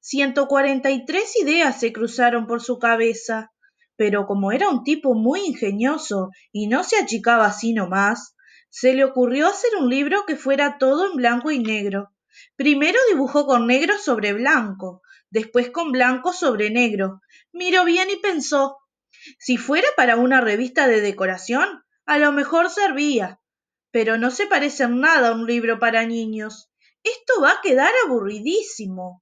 143 ideas se cruzaron por su cabeza, pero como era un tipo muy ingenioso y no se achicaba así nomás, se le ocurrió hacer un libro que fuera todo en blanco y negro. Primero dibujó con negro sobre blanco, después con blanco sobre negro. Miró bien y pensó, si fuera para una revista de decoración, a lo mejor servía, pero no se parece en nada a un libro para niños. Esto va a quedar aburridísimo.